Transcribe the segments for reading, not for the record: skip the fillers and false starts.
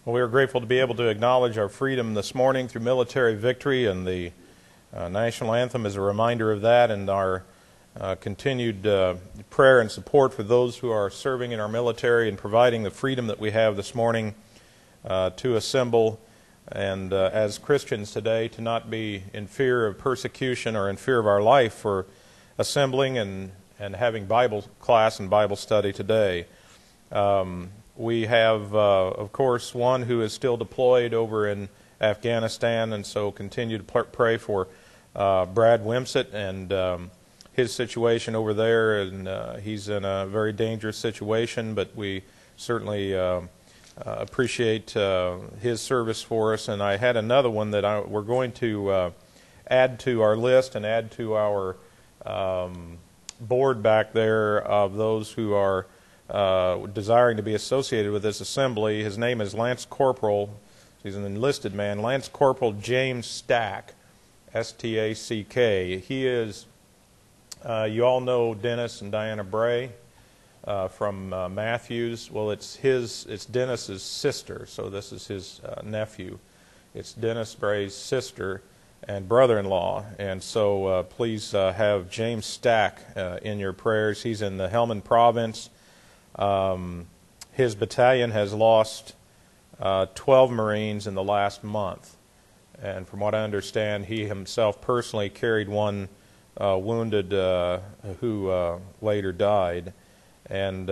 Well, we are grateful to be able to acknowledge our freedom this morning through military victory, and the national anthem is a reminder of that, and our continued prayer and support for those who are serving in our military and providing the freedom that we have this morning to assemble, and as Christians today to not be in fear of persecution or in fear of our life for assembling and having Bible class and Bible study today. We have, of course, one who is still deployed over in Afghanistan, and so continue to pray for Brad Wimsett and his situation over there. And he's in a very dangerous situation, but we certainly appreciate his service for us. And I had another one that we're going to add to our list and add to our board back there of those who are desiring to be associated with this assembly. His name is Lance Corporal. He's an enlisted man. Lance Corporal James Stack, S-T-A-C-K. He is, you all know Dennis and Diana Bray from Matthews. Well, it's Dennis's sister, so this is his nephew. It's Dennis Bray's sister and brother-in-law, and so please have James Stack in your prayers. He's in the Helmand province. His battalion has lost 12 Marines in the last month, and from what I understand, he himself personally carried one wounded who later died, and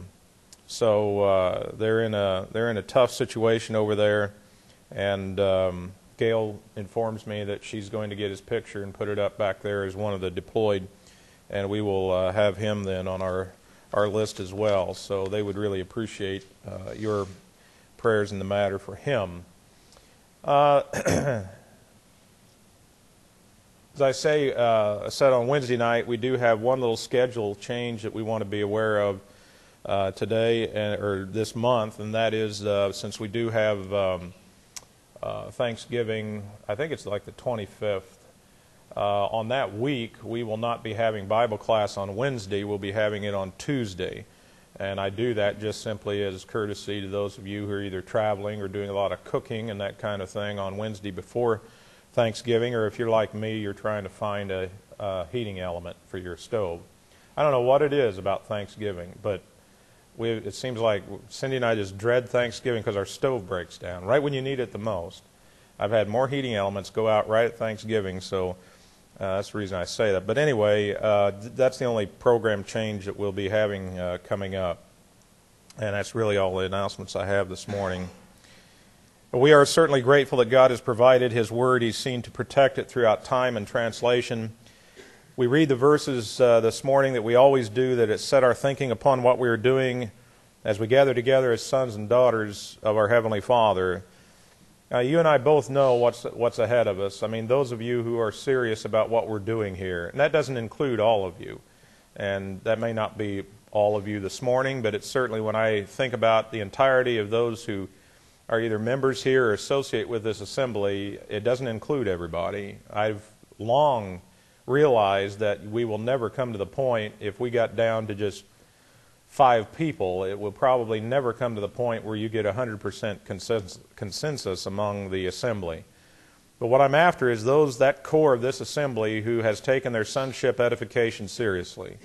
so they're in a tough situation over there. And Gail informs me that she's going to get his picture and put it up back there as one of the deployed, and we will have him then on our list as well. So they would really appreciate your prayers in the matter for him. As I said on Wednesday night, we do have one little schedule change that we want to be aware of today or this month, and that is since we do have Thanksgiving, I think it's like the 25th. On that week, we will not be having Bible class on Wednesday. We'll be having it on Tuesday. And I do that just simply as courtesy to those of you who are either traveling or doing a lot of cooking and that kind of thing on Wednesday before Thanksgiving, or if you're like me, you're trying to find a heating element for your stove. I don't know what it is about Thanksgiving, but it seems like Cindy and I just dread Thanksgiving because our stove breaks down right when you need it the most. I've had more heating elements go out right at Thanksgiving, so that's the reason I say that. But anyway, that's the only program change that we'll be having coming up. And that's really all the announcements I have this morning. But we are certainly grateful that God has provided His Word. He's seen to protect it throughout time and translation. We read the verses this morning that we always do, that it set our thinking upon what we are doing as we gather together as sons and daughters of our Heavenly Father. You and I both know what's ahead of us. I mean, those of you who are serious about what we're doing here, and that doesn't include all of you, and that may not be all of you this morning, but it's certainly when I think about the entirety of those who are either members here or associate with this assembly, it doesn't include everybody. I've long realized that we will never come to the point, if we got down to just 5 people, it will probably never come to the point where you get 100% consensus among the assembly. But what I'm after is that core of this assembly who has taken their sonship edification seriously.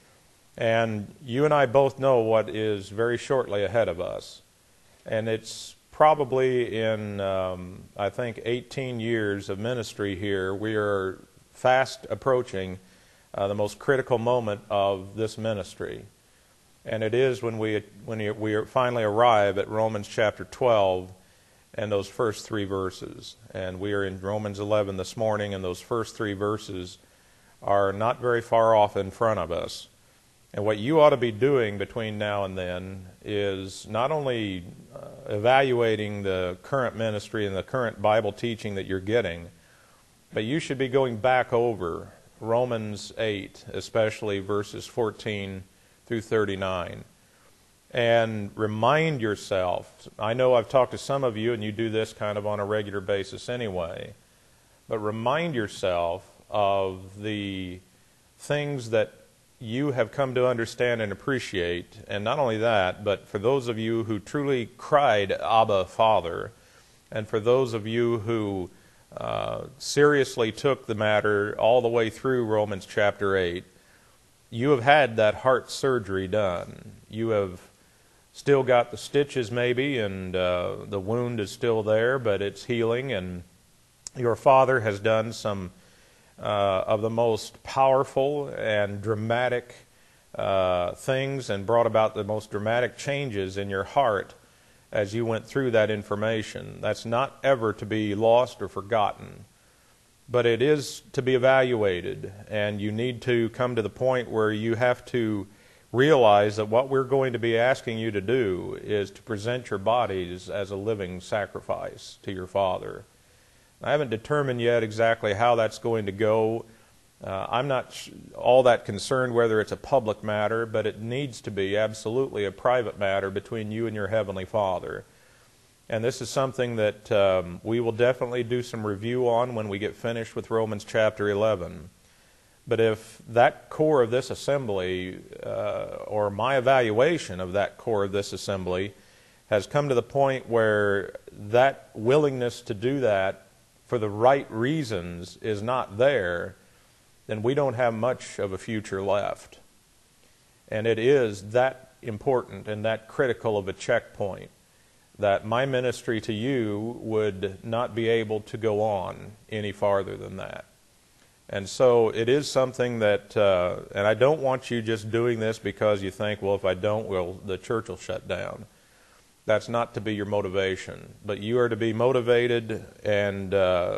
And you and I both know what is very shortly ahead of us. And it's probably in, I think, 18 years of ministry here, we are fast approaching the most critical moment of this ministry. And it is when we finally arrive at Romans chapter 12 and those first 3 verses. And we are in Romans 11 this morning, and those first 3 verses are not very far off in front of us. And what you ought to be doing between now and then is not only evaluating the current ministry and the current Bible teaching that you're getting, but you should be going back over Romans 8, especially verses 14 through 39, and remind yourself. I know I've talked to some of you, and you do this kind of on a regular basis anyway, but remind yourself of the things that you have come to understand and appreciate, and not only that, but for those of you who truly cried, Abba, Father, and for those of you who seriously took the matter all the way through Romans chapter 8, you have had that heart surgery done. You have still got the stitches maybe, and the wound is still there, but it's healing, and your Father has done some of the most powerful and dramatic things and brought about the most dramatic changes in your heart as you went through that information. That's not ever to be lost or forgotten, but it is to be evaluated, and you need to come to the point where you have to realize that what we're going to be asking you to do is to present your bodies as a living sacrifice to your Father. I haven't determined yet exactly how that's going to go. I'm not all that concerned whether it's a public matter, but it needs to be absolutely a private matter between you and your Heavenly Father. And this is something that we will definitely do some review on when we get finished with Romans chapter 11. But if that core of this assembly, or my evaluation of that core of this assembly, has come to the point where that willingness to do that for the right reasons is not there, then we don't have much of a future left. And it is that important and that critical of a checkpoint that my ministry to you would not be able to go on any farther than that. And so it is something that, and I don't want you just doing this because you think, well, if I don't, well, the church will shut down. That's not to be your motivation. But you are to be motivated and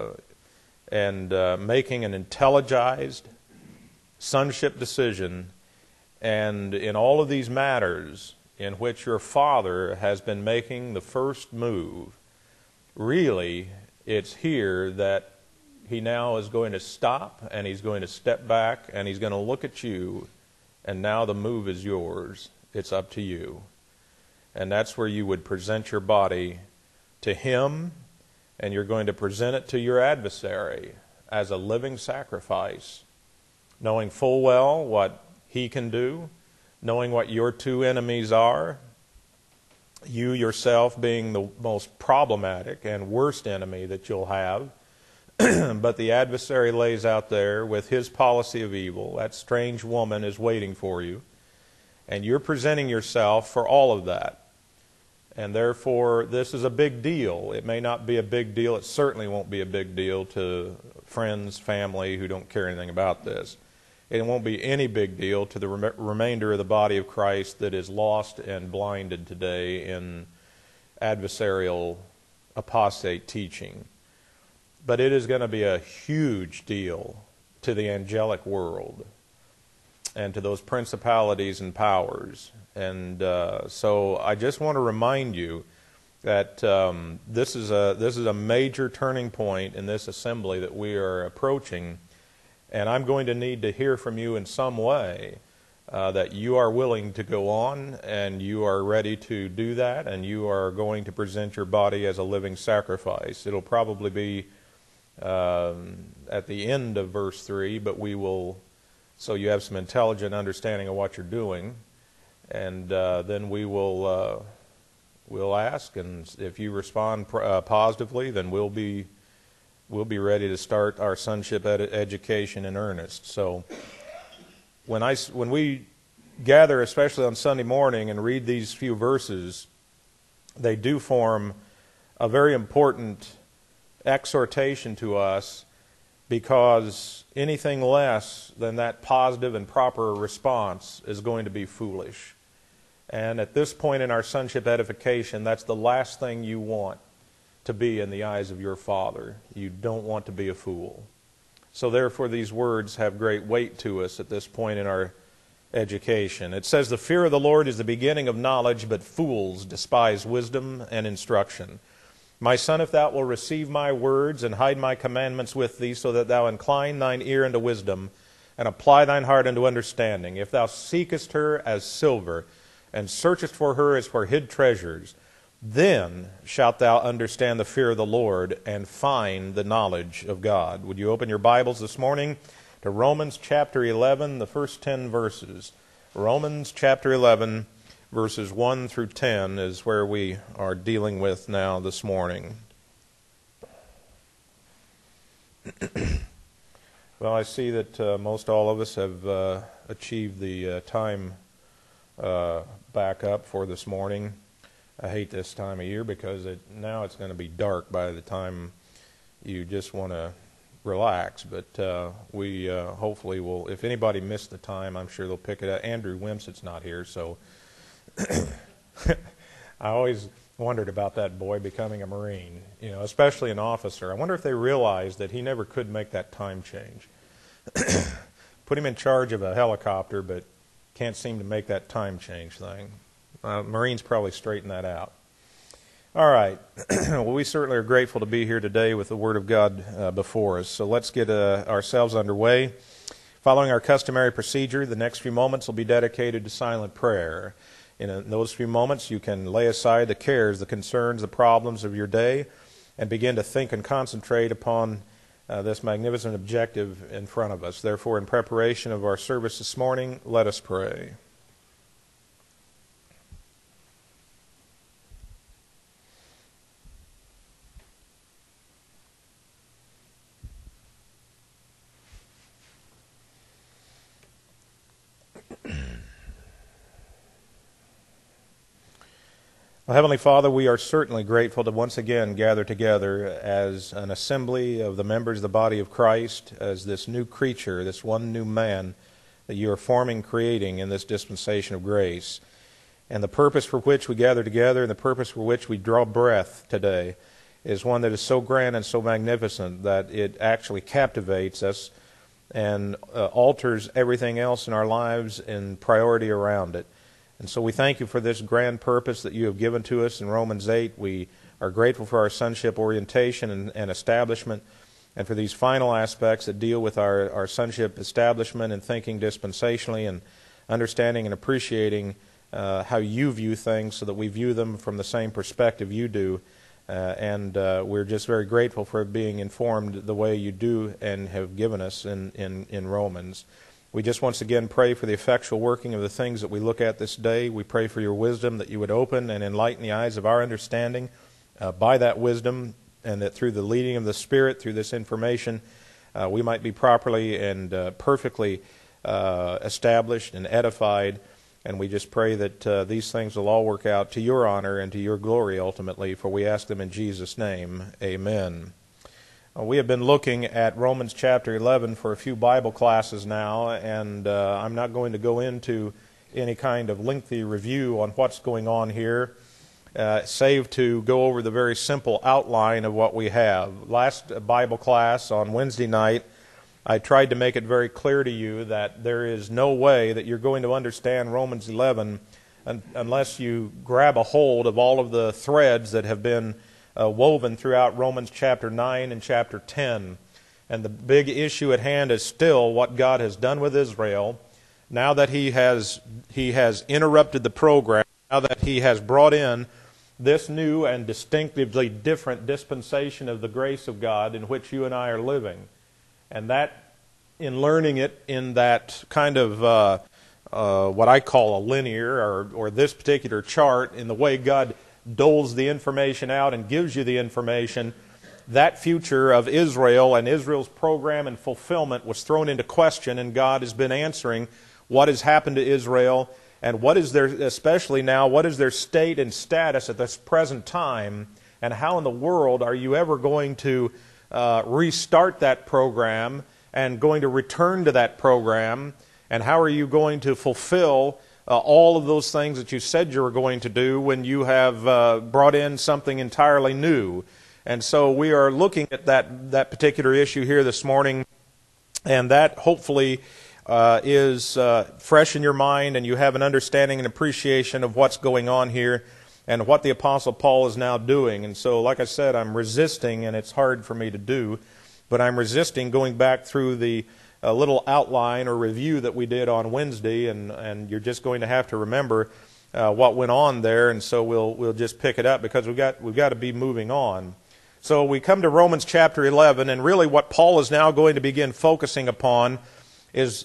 making an intelligized sonship decision, and in all of these matters in which your Father has been making the first move, really it's here that He now is going to stop, and He's going to step back, and He's going to look at you, and now the move is yours. It's up to you. And that's where you would present your body to Him, and you're going to present it to your adversary as a living sacrifice, knowing full well what he can do, knowing what your two enemies are, you yourself being the most problematic and worst enemy that you'll have. But the adversary lays out there with his policy of evil. That strange woman is waiting for you, and you're presenting yourself for all of that. And therefore, this is a big deal. It may not be a big deal. It certainly won't be a big deal to friends, family who don't care anything about this. It won't be any big deal to the remainder of the body of Christ that is lost and blinded today in adversarial apostate teaching. But it is going to be a huge deal to the angelic world and to those principalities and powers. And so I just want to remind you that this is a major turning point in this assembly that we are approaching, and I'm going to need to hear from you in some way that you are willing to go on, and you are ready to do that, and you are going to present your body as a living sacrifice. It'll probably be at the end of verse 3, but we will, so you have some intelligent understanding of what you're doing. And then we will we'll ask, and if you respond positively, then we'll be ready to start our sonship education in earnest. So when we gather, especially on Sunday morning, and read these few verses, they do form a very important exhortation to us, because anything less than that positive and proper response is going to be foolish. And at this point in our sonship edification, that's the last thing you want to be in the eyes of your Father. You don't want to be a fool. So therefore these words have great weight to us at this point in our education. It says, "The fear of the Lord is the beginning of knowledge, but fools despise wisdom and instruction. My son, if thou wilt receive my words and hide my commandments with thee, so that thou incline thine ear unto wisdom and apply thine heart unto understanding, if thou seekest her as silver and searchest for her as for hid treasures, then shalt thou understand the fear of the Lord and find the knowledge of God." Would you open your Bibles this morning to Romans chapter 11, the first 10 verses. Romans chapter 11, verses 1 through 10 is where we are dealing with now this morning. Well, I see that most all of us have achieved the time back up for this morning. I hate this time of year because now it's going to be dark by the time you just want to relax. But we hopefully will, if anybody missed the time, I'm sure they'll pick it up. Andrew Wimsett's not here, so I always wondered about that boy becoming a Marine, especially an officer. I wonder if they realized that he never could make that time change. Put him in charge of a helicopter, but can't seem to make that time change thing. Marines probably straighten that out. All right. Well, we certainly are grateful to be here today with the Word of God before us. So let's get ourselves underway. Following our customary procedure, the next few moments will be dedicated to silent prayer. In those few moments, you can lay aside the cares, the concerns, the problems of your day, and begin to think and concentrate upon this magnificent objective in front of us. Therefore, in preparation of our service this morning, let us pray. Well, Heavenly Father, we are certainly grateful to once again gather together as an assembly of the members of the body of Christ, as this new creature, this one new man that you are forming, creating in this dispensation of grace. And the purpose for which we gather together and the purpose for which we draw breath today is one that is so grand and so magnificent that it actually captivates us and alters everything else in our lives in priority around it. And so we thank you for this grand purpose that you have given to us in Romans 8. We are grateful for our sonship orientation and establishment, and for these final aspects that deal with our sonship establishment and thinking dispensationally and understanding and appreciating how you view things so that we view them from the same perspective you do. And we're just very grateful for being informed the way you do and have given us in Romans. We just once again pray for the effectual working of the things that we look at this day. We pray for your wisdom, that you would open and enlighten the eyes of our understanding by that wisdom, and that through the leading of the Spirit, through this information, we might be properly and perfectly established and edified. And we just pray that these things will all work out to your honor and to your glory ultimately, for we ask them in Jesus' name. Amen. We have been looking at Romans chapter 11 for a few Bible classes now, and I'm not going to go into any kind of lengthy review on what's going on here, save to go over the very simple outline of what we have. Last Bible class on Wednesday night, I tried to make it very clear to you that there is no way that you're going to understand Romans 11 unless you grab a hold of all of the threads that have been woven throughout Romans chapter 9 and chapter 10. And the big issue at hand is still what God has done with Israel. Now that He has interrupted the program, now that He has brought in this new and distinctively different dispensation of the grace of God in which you and I are living. And that, in learning it in that kind of what I call a linear or this particular chart, in the way God doles the information out and gives you the information, that future of Israel and Israel's program and fulfillment was thrown into question, and God has been answering what has happened to Israel and what is their, especially now, what is their state and status at this present time, and how in the world are you ever going to restart that program and going to return to that program, and how are you going to fulfill all of those things that you said you were going to do when you have brought in something entirely new. And so we are looking at that particular issue here this morning, and that hopefully is fresh in your mind, and you have an understanding and appreciation of what's going on here and what the Apostle Paul is now doing. And so, like I said, I'm resisting, and it's hard for me to do, but I'm resisting going back through the little outline or review that we did on Wednesday, and you're just going to have to remember what went on there, and so we'll just pick it up because we've got to be moving on. So we come to Romans chapter 11, and really what Paul is now going to begin focusing upon is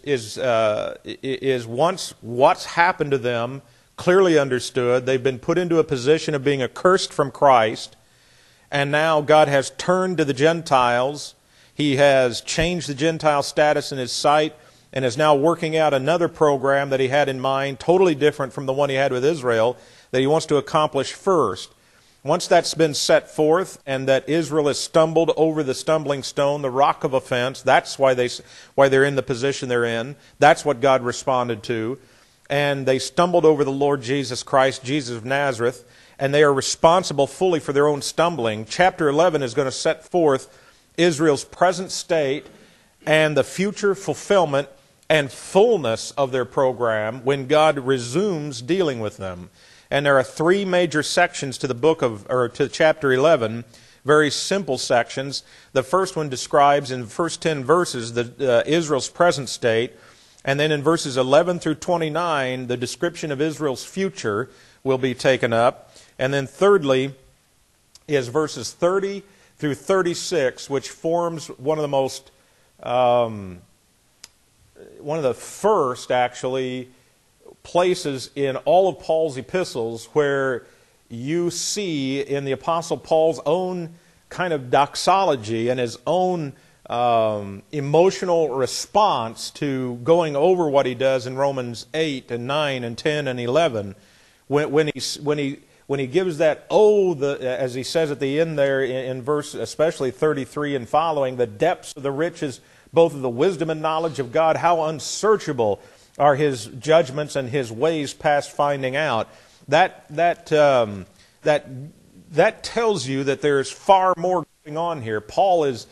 once what's happened to them, clearly understood. They've been put into a position of being accursed from Christ, and now God has turned to the Gentiles. He has changed the Gentile status in His sight, and is now working out another program that He had in mind, totally different from the one He had with Israel, that He wants to accomplish first. Once that's been set forth, and that Israel has stumbled over the stumbling stone, the rock of offense, that's why they're in the position they're in. That's what God responded to. And they stumbled over the Lord Jesus Christ, Jesus of Nazareth, and they are responsible fully for their own stumbling. Chapter 11 is going to set forth Israel's present state and the future fulfillment and fullness of their program when God resumes dealing with them. And there are three major sections to to chapter 11, very simple sections. The first one describes in the first 10 verses Israel's present state, and then in verses 11 through 29, the description of Israel's future will be taken up. And then thirdly is verses 30 through 36, which forms one of the first, actually, places in all of Paul's epistles where you see in the Apostle Paul's own kind of doxology and his own emotional response to going over what he does in Romans 8 and 9 and 10 and 11, when he gives that, as he says at the end there in verse especially 33 and following, the depths of the riches, both of the wisdom and knowledge of God, how unsearchable are His judgments and His ways past finding out. That tells you that there's far more going on here. Paul is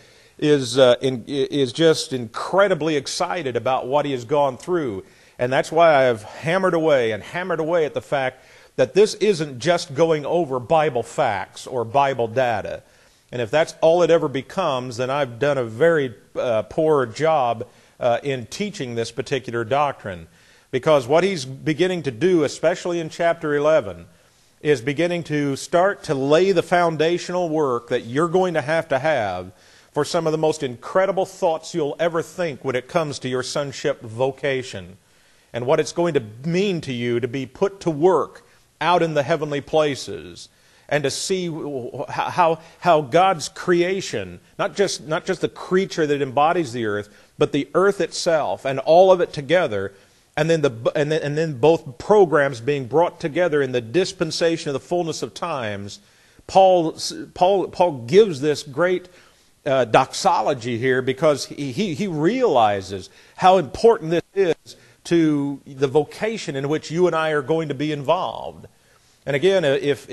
just incredibly excited about what he has gone through, and that's why I have hammered away at the fact that this isn't just going over Bible facts or Bible data. And if that's all it ever becomes, then I've done a very poor job in teaching this particular doctrine. Because what he's beginning to do, especially in chapter 11, is beginning to start to lay the foundational work that you're going to have for some of the most incredible thoughts you'll ever think when it comes to your sonship vocation, and what it's going to mean to you to be put to work out in the heavenly places, and to see how God's creation, not just the creature that embodies the earth, but the earth itself and all of it together, and then both programs being brought together in the dispensation of the fullness of times. Paul gives this great doxology here because he realizes how important this is to the vocation in which you and I are going to be involved. And again,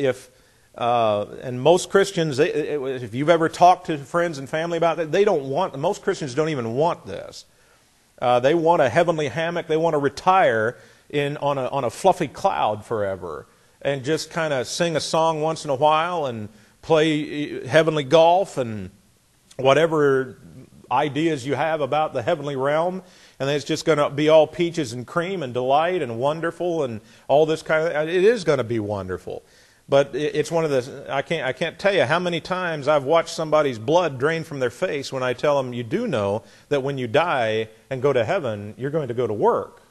and most Christians, if you've ever talked to friends and family about that, most Christians don't even want this. They want a heavenly hammock. They want to retire on a fluffy cloud forever and just kind of sing a song once in a while and play heavenly golf and whatever ideas you have about the heavenly realm. And then it's just going to be all peaches and cream and delight and wonderful and all this kind of. It is going to be wonderful. But it's one of the, I can't tell you how many times I've watched somebody's blood drain from their face when I tell them, you do know that when you die and go to heaven, you're going to go to work.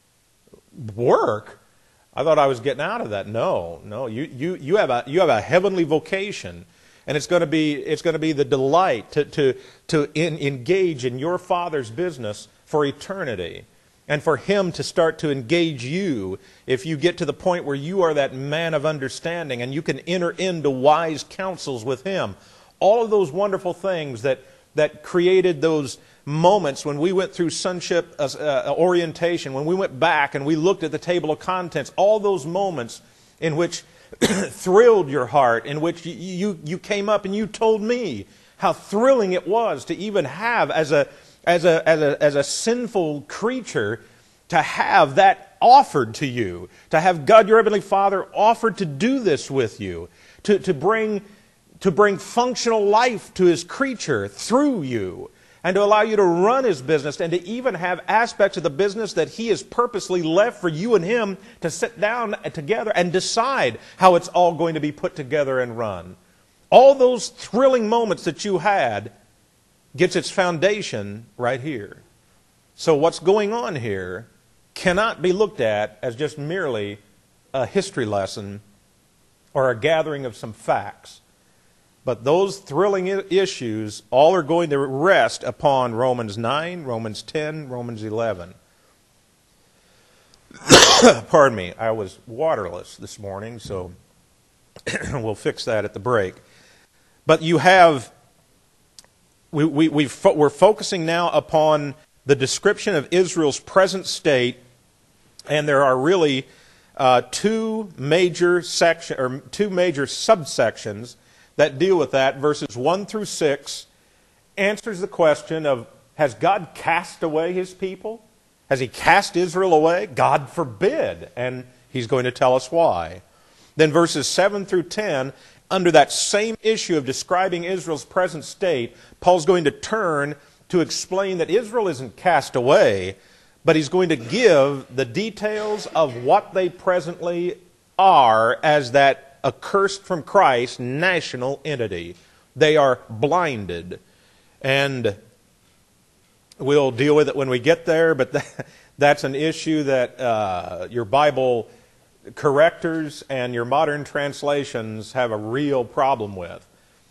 Work? I thought I was getting out of that. No, you have a heavenly vocation, and it's going to be the delight to engage in your Father's business for eternity. And for Him to start to engage you if you get to the point where you are that man of understanding and you can enter into wise counsels with Him. All of those wonderful things that created those moments when we went through sonship orientation, when we went back and we looked at the table of contents, all those moments in which thrilled your heart, in which you came up and you told me how thrilling it was to even have as a sinful creature, to have that offered to you, to have God, your Heavenly Father, offered to do this with you, to bring functional life to His creature through you, and to allow you to run His business, and to even have aspects of the business that He has purposely left for you and Him to sit down together and decide how it's all going to be put together and run. All those thrilling moments that you had gets its foundation right here. So what's going on here cannot be looked at as just merely a history lesson or a gathering of some facts. But those thrilling issues all are going to rest upon Romans 9, Romans 10, Romans 11. Pardon me, I was waterless this morning, so we'll fix that at the break. But you have, we're focusing now upon the description of Israel's present state, and there are really two major subsections that deal with that. Verses 1 through 6 answers the question of, has God cast away his people? Has he cast Israel away? God forbid. And he's going to tell us why. Then verses 7 through 10, under that same issue of describing Israel's present state, Paul's going to turn to explain that Israel isn't cast away, but he's going to give the details of what they presently are as that accursed from Christ national entity. They are blinded. And we'll deal with it when we get there, but that's an issue that your Bible correctors and your modern translations have a real problem with.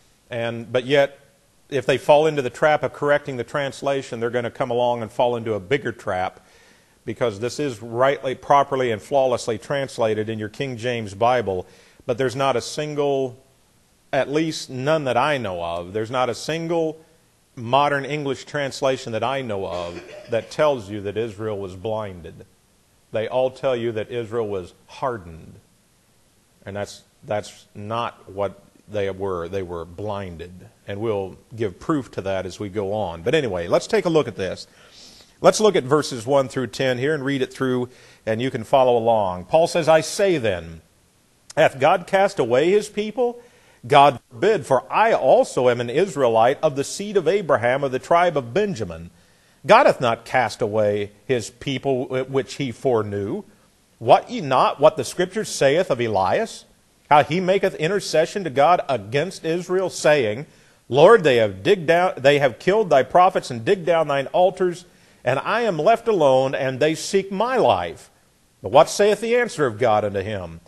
But yet, if they fall into the trap of correcting the translation, they're going to come along and fall into a bigger trap, because this is rightly, properly, and flawlessly translated in your King James Bible, but there's not a single, at least none that I know of, there's not a single modern English translation that I know of that tells you that Israel was blinded. They all tell you that Israel was hardened. And that's not what they were. They were blinded. And we'll give proof to that as we go on. But anyway, let's take a look at this. Let's look at verses 1 through 10 here and read it through, and you can follow along. Paul says, I say then, hath God cast away his people? God forbid, for I also am an Israelite of the seed of Abraham, of the tribe of Benjamin. God hath not cast away his people which he foreknew. Wot ye not what the Scripture saith of Elias? How he maketh intercession to God against Israel, saying, Lord, they have killed thy prophets and digged down thine altars, and I am left alone, and they seek my life. But what saith the answer of God unto him?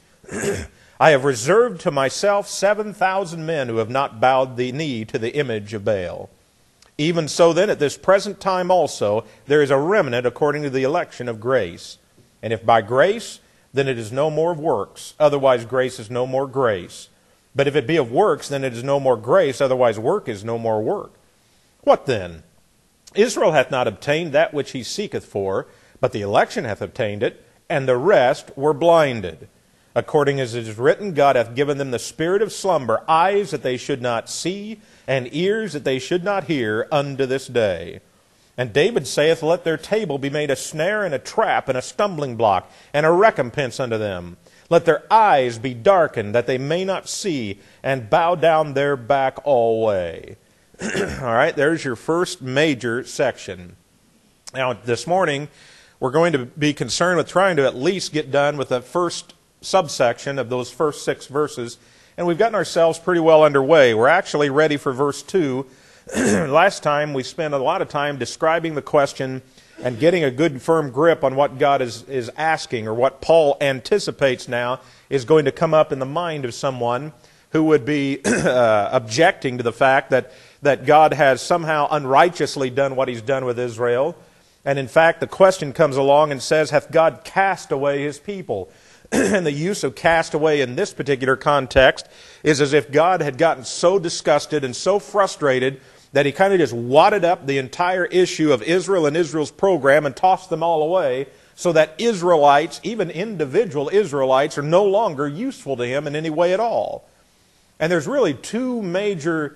I have reserved to myself 7,000 men who have not bowed the knee to the image of Baal. Even so then, at this present time also, there is a remnant according to the election of grace. And if by grace, then it is no more of works. Otherwise grace is no more grace. But if it be of works, then it is no more grace. Otherwise work is no more work. What then? Israel hath not obtained that which he seeketh for, but the election hath obtained it, and the rest were blinded. According as it is written, God hath given them the spirit of slumber, eyes that they should not see, and ears that they should not hear, unto this day. And David saith, Let their table be made a snare and a trap and a stumbling block, and a recompense unto them. Let their eyes be darkened, that they may not see, and bow down their back alway. All right, there's your first major section. Now, this morning, we're going to be concerned with trying to at least get done with the first subsection of those first 6 verses, and we've gotten ourselves pretty well underway. We're actually ready for verse 2. Last time we spent a lot of time describing the question and getting a good firm grip on what God is asking, or what Paul anticipates now is going to come up in the mind of someone who would be objecting to the fact that God has somehow unrighteously done what he's done with Israel. And in fact, the question comes along and says, hath God cast away his people? And the use of cast away in this particular context is as if God had gotten so disgusted and so frustrated that he kind of just wadded up the entire issue of Israel and Israel's program and tossed them all away, so that Israelites, even individual Israelites, are no longer useful to him in any way at all. And there's really 2 major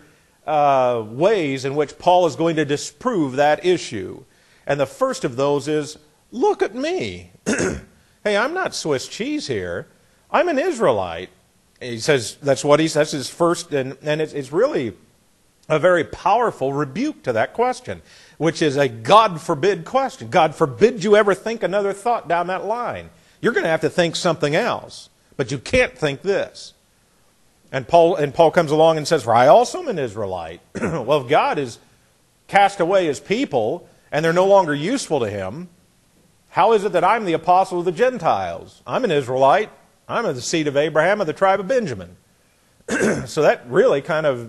ways in which Paul is going to disprove that issue. And the first of those is, look at me. Hey, I'm not Swiss cheese here. I'm an Israelite. He says that's his first, and it's really a very powerful rebuke to that question, which is a God forbid question. God forbid you ever think another thought down that line. You're going to have to think something else, but you can't think this. And Paul comes along and says, "For I also am an Israelite." Well, if God has cast away his people and they're no longer useful to him, how is it that I'm the apostle of the Gentiles? I'm an Israelite. I'm of the seed of Abraham, of the tribe of Benjamin. So that really kind of,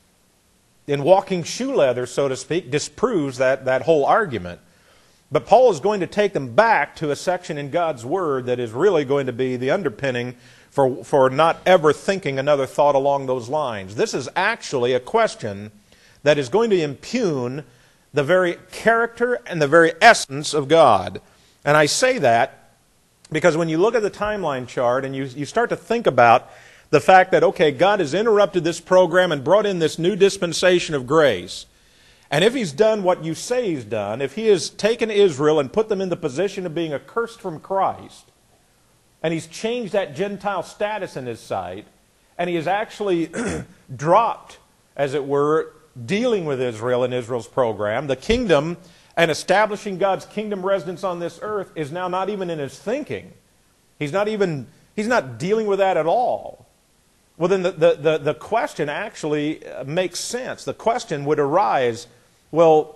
in walking shoe leather, so to speak, disproves that whole argument. But Paul is going to take them back to a section in God's Word that is really going to be the underpinning for not ever thinking another thought along those lines. This is actually a question that is going to impugn the very character and the very essence of God. And I say that because when you look at the timeline chart and you start to think about the fact that, okay, God has interrupted this program and brought in this new dispensation of grace. And if he's done what you say he's done, if he has taken Israel and put them in the position of being accursed from Christ, and he's changed that Gentile status in his sight, and he has actually dropped, as it were, dealing with Israel in Israel's program, the kingdom and establishing God's kingdom residence on this earth is now not even in his thinking. He's not dealing with that at all. Well, then the question actually makes sense. The question would arise, well,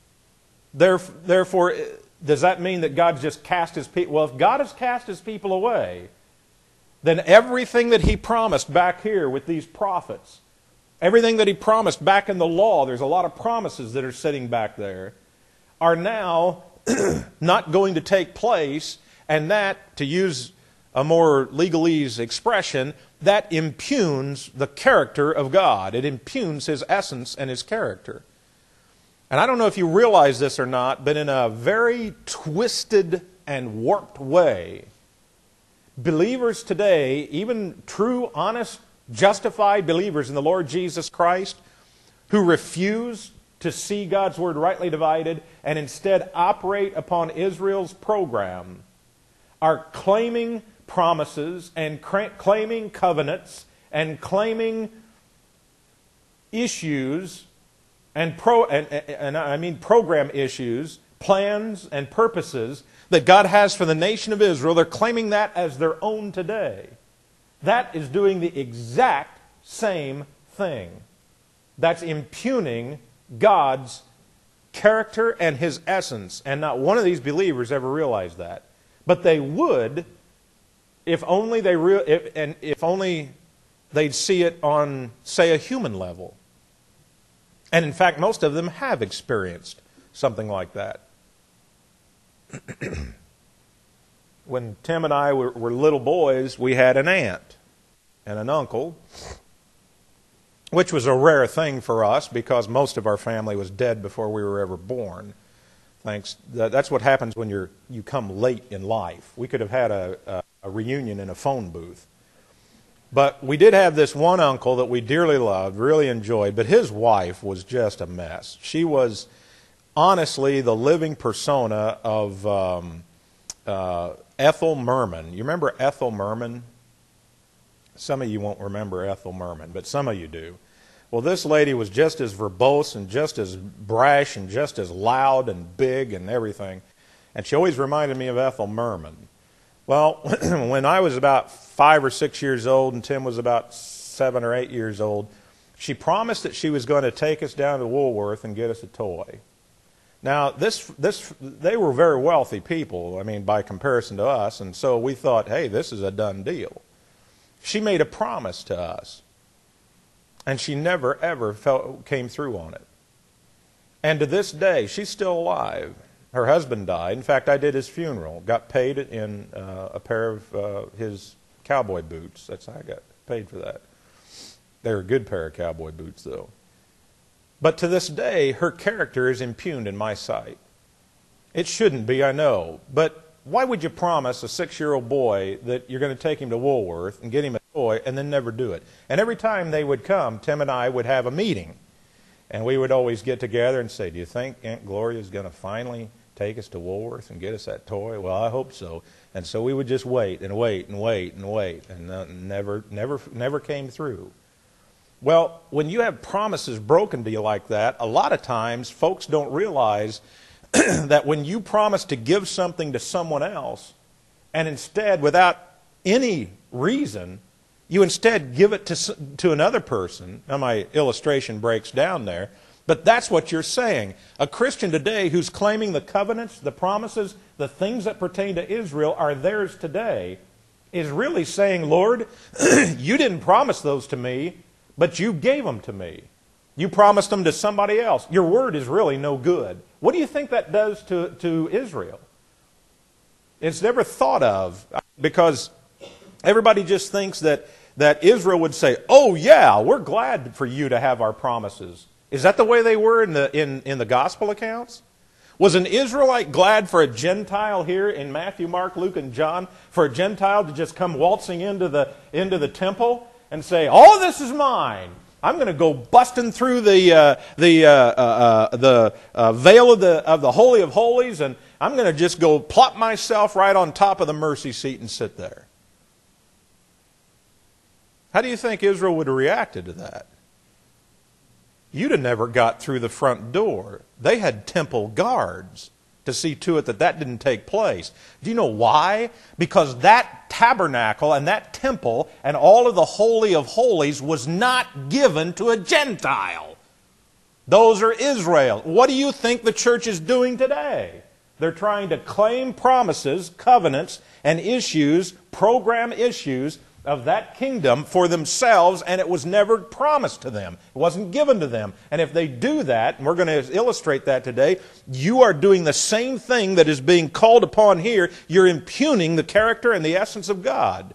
therefore, does that mean that God's just cast his people? Well, if God has cast his people away, then everything that he promised back here with these prophets, everything that he promised back in the law, there's a lot of promises that are sitting back there, are now not going to take place, and that, to use a more legalese expression, that impugns the character of God. It impugns his essence and his character. And I don't know if you realize this or not, but in a very twisted and warped way, believers today, even true, honest, justified believers in the Lord Jesus Christ, who refuse to see God's Word rightly divided and instead operate upon Israel's program, are claiming promises and claiming covenants and claiming issues and I mean program issues, plans and purposes that God has for the nation of Israel. They're claiming that as their own today. That is doing the exact same thing. That's impugning God's character and his essence. And not one of these believers ever realized that. But they would if only they'd see it on, say, a human level. And in fact, most of them have experienced something like that. When Tim and I were little boys, we had an aunt and an uncle, which was a rare thing for us because most of our family was dead before we were ever born. That's what happens when you come late in life. We could have had a reunion in a phone booth. But we did have this one uncle that we dearly loved, really enjoyed, but his wife was just a mess. She was honestly the living persona of Ethel Merman. You remember Ethel Merman? Some of you won't remember Ethel Merman, but some of you do. Well, this lady was just as verbose and just as brash and just as loud and big and everything. And she always reminded me of Ethel Merman. Well, when I was about 5 or 6 years old and Tim was about 7 or 8 years old, she promised that she was going to take us down to Woolworth and get us a toy. Now, they were very wealthy people, I mean, by comparison to us, and so we thought, hey, this is a done deal. She made a promise to us, and she never, ever came through on it. And to this day, she's still alive. Her husband died. In fact, I did his funeral. Got paid in a pair of his cowboy boots. That's how I got paid for that. They were a good pair of cowboy boots, though. But to this day, her character is impugned in my sight. It shouldn't be, I know. But why would you promise a 6-year-old boy that you're going to take him to Woolworth and get him a toy and then never do it? And every time they would come, Tim and I would have a meeting. And we would always get together and say, do you think Aunt Gloria is going to finally take us to Woolworth and get us that toy? Well, I hope so. And so we would just wait and wait and wait and wait, and never came through. Well, when you have promises broken to you like that, a lot of times folks don't realize that when you promise to give something to someone else, and instead, without any reason, You instead give it to another person. Now my illustration breaks down there, but that's what you're saying. A Christian today who's claiming the covenants, the promises, the things that pertain to Israel are theirs today is really saying, Lord, you didn't promise those to me, but you gave them to me. You promised them to somebody else. Your word is really no good. What do you think that does to Israel? It's never thought of, because everybody just thinks that Israel would say, oh yeah, we're glad for you to have our promises. Is that the way they were in the gospel accounts? Was an Israelite glad for a Gentile here in Matthew, Mark, Luke, and John, for a Gentile to just come waltzing into the temple and say, all this is mine. I'm going to go busting through the veil of the Holy of Holies, and I'm going to just go plop myself right on top of the mercy seat and sit there. How do you think Israel would have reacted to that? You'd have never got through the front door. They had temple guards to see to it that didn't take place. Do you know why? Because that tabernacle and that temple and all of the Holy of Holies was not given to a Gentile. Those are Israel. What do you think the church is doing today? They're trying to claim promises, covenants, and issues, program issues of that kingdom for themselves, and it was never promised to them. It wasn't given to them. And if they do that, and we're going to illustrate that today, you are doing the same thing that is being called upon here. You're impugning the character and the essence of God.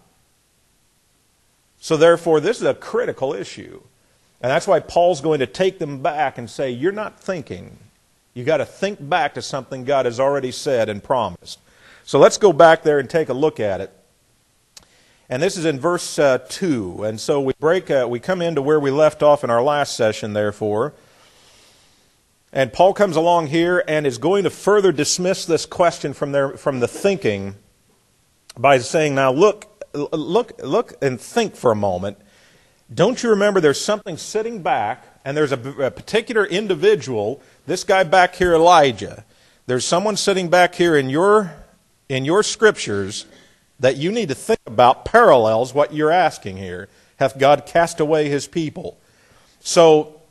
So therefore, this is a critical issue. And that's why Paul's going to take them back and say, you're not thinking. You've got to think back to something God has already said and promised. So let's go back there and take a look at it. And this is in verse 2. And so we come into where we left off in our last session, therefore. And Paul comes along here and is going to further dismiss this question from the thinking by saying, now look and think for a moment. Don't you remember there's something sitting back, and there's a particular individual, this guy back here, Elijah. There's someone sitting back here in your scriptures that you need to think about parallels what you're asking here. Hath God cast away his people? So,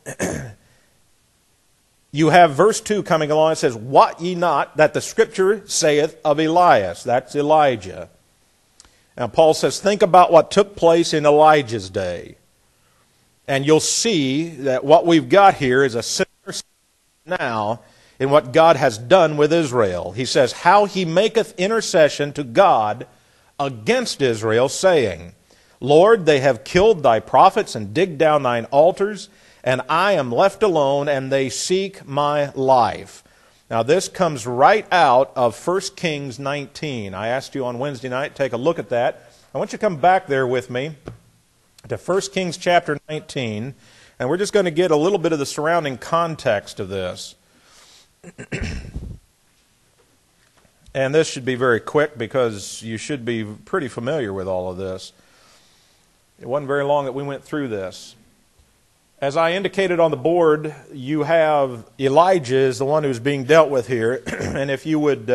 you have verse 2 coming along. It says, wot ye not that the scripture saith of Elias? That's Elijah. Now Paul says, think about what took place in Elijah's day. And you'll see that what we've got here is a similar now in what God has done with Israel. He says, how he maketh intercession to God against Israel, saying, Lord, they have killed thy prophets and digged down thine altars, and I am left alone, and they seek my life. Now this comes right out of 1 Kings 19. I asked you on Wednesday night, take a look at that. I want you to come back there with me to 1 Kings chapter 19, and we're just going to get a little bit of the surrounding context of this. And this should be very quick because you should be pretty familiar with all of this. It wasn't very long that we went through this. As I indicated on the board, you have Elijah is the one who's being dealt with here. And if you would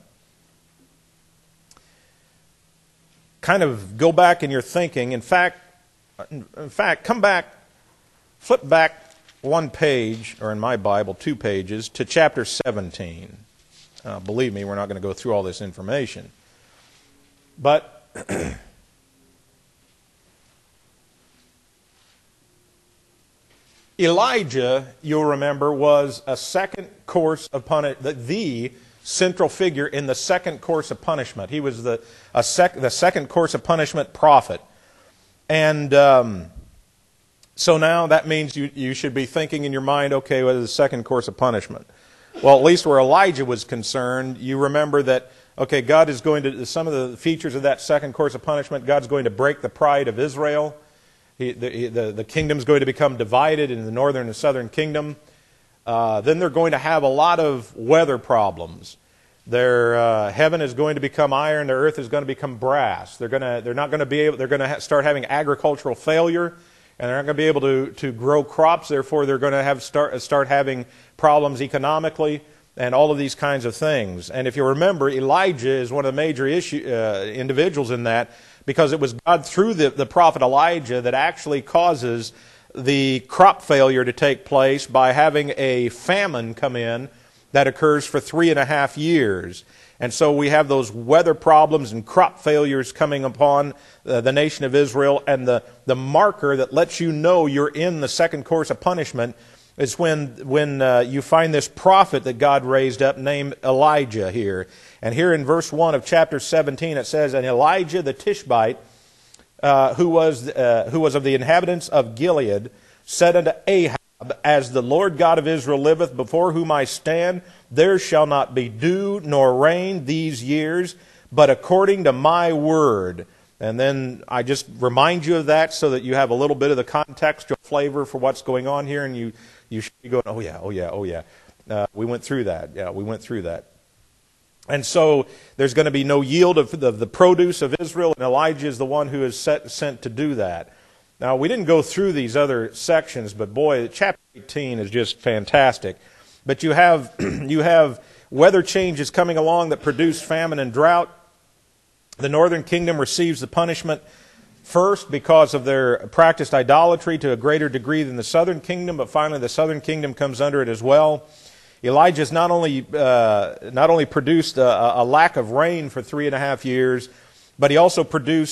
kind of go back in your thinking, in fact, come back, flip back one page, or in my Bible, 2 pages, to chapter 17. Believe me, we're not going to go through all this information. But Elijah, you'll remember, was a second course of punishment, the central figure in the second course of punishment. He was the second course of punishment prophet. And so now that means you should be thinking in your mind, okay, what is the second course of punishment? Well, at least where Elijah was concerned, you remember that, okay, God is going to, some of the features of that second course of punishment, God's going to break the pride of Israel. The kingdom's going to become divided in the northern and southern kingdom. Then they're going to have a lot of weather problems. Their heaven is going to become iron, their earth is going to become brass. They're going to start having agricultural failure. And they're not going to be able to grow crops. Therefore, they're going to start having problems economically and all of these kinds of things. And if you remember, Elijah is one of the major individuals in that because it was God through the prophet Elijah that actually causes the crop failure to take place by having a famine come in that occurs for 3.5 years. And so we have those weather problems and crop failures coming upon the nation of Israel. And the marker that lets you know you're in the second course of punishment is when you find this prophet that God raised up named Elijah here. And here in verse 1 of chapter 17 it says, "And Elijah the Tishbite, who was of the inhabitants of Gilead, said unto Ahab, As the Lord God of Israel liveth, before whom I stand, there shall not be dew nor rain these years, but according to my word." And then I just remind you of that so that you have a little bit of the contextual flavor for what's going on here, and you should be going, oh yeah. We went through that. Yeah, we went through that. And so there's going to be no yield of the produce of Israel, and Elijah is the one who is sent to do that. Now, we didn't go through these other sections, but boy, chapter 18 is just fantastic. But you have weather changes coming along that produce famine and drought. The northern kingdom receives the punishment first because of their practiced idolatry to a greater degree than the southern kingdom, but finally the southern kingdom comes under it as well. Elijah's not only produced a lack of rain for 3.5 years, but he also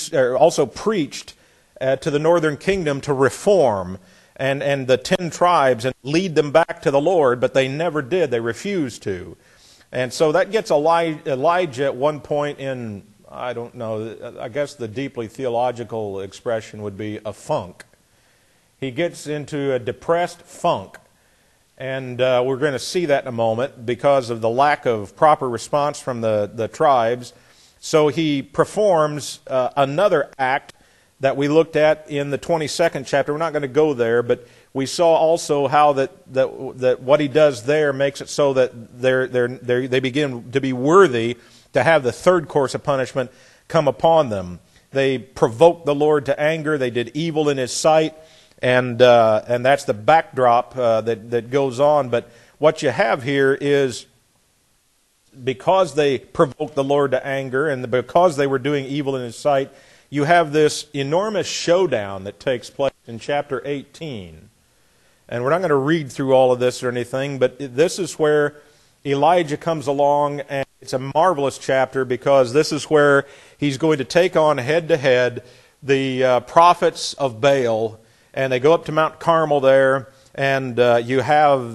preached to the northern kingdom to reform and the 10 tribes and lead them back to the Lord, but they never did. They refused to. And so that gets Elijah at one point in, I don't know, I guess the deeply theological expression would be a funk. He gets into a depressed funk. And we're going to see that in a moment because of the lack of proper response from the tribes. So he performs another act that we looked at in the 22nd chapter. We're not going to go there, but we saw also how that what he does there makes it so that they begin to be worthy to have the third course of punishment come upon them. They provoked the Lord to anger. They did evil in His sight. And that's the backdrop that goes on. But what you have here is, because they provoked the Lord to anger and because they were doing evil in His sight, you have this enormous showdown that takes place in chapter 18. And we're not going to read through all of this or anything, but this is where Elijah comes along, and it's a marvelous chapter because this is where he's going to take on head-to-head the prophets of Baal. And they go up to Mount Carmel there, and you have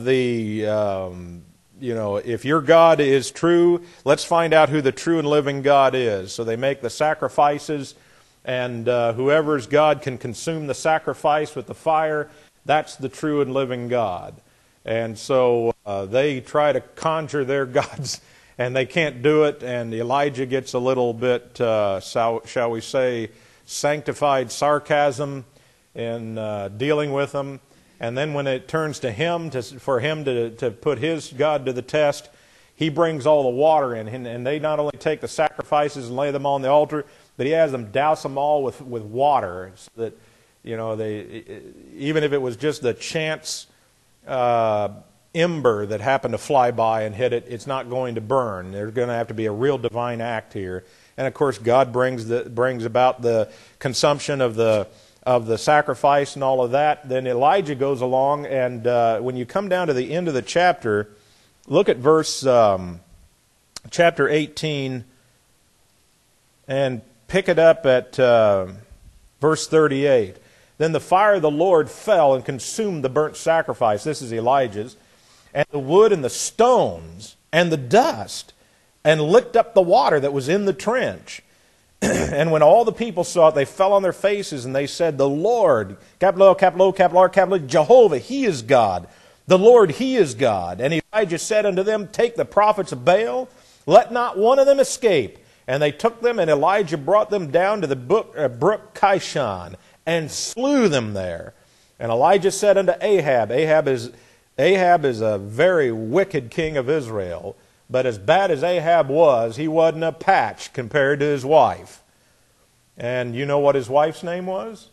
if your God is true, let's find out who the true and living God is. So they make the sacrifices, and whoever's God can consume the sacrifice with the fire, that's the true and living God. And so they try to conjure their gods, and they can't do it, and Elijah gets a little bit, shall we say, sanctified sarcasm in dealing with them. And then when it turns to him, for him to put his God to the test, he brings all the water in. And they not only take the sacrifices and lay them on the altar, but he has them douse them all with water, so that, they, even if it was just the chance ember that happened to fly by and hit it, it's not going to burn. There's going to have to be a real divine act here. And of course, God brings about the consumption of the sacrifice and all of that. Then Elijah goes along, and when you come down to the end of the chapter, look at chapter 18 and pick it up at verse 38. Then the fire of the Lord fell and consumed the burnt sacrifice. This is Elijah's. And the wood and the stones and the dust, and licked up the water that was in the trench. And when all the people saw it, they fell on their faces, and they said, "The Lord, capital O, capital O, capital R, capital O, Jehovah, He is God. The Lord, He is God." And Elijah said unto them, "Take the prophets of Baal, let not one of them escape." And they took them, and Elijah brought them down to the brook Kishon, and slew them there. And Elijah said unto Ahab, Ahab is a very wicked king of Israel. But as bad as Ahab was, he wasn't a patch compared to his wife. And you know what his wife's name was?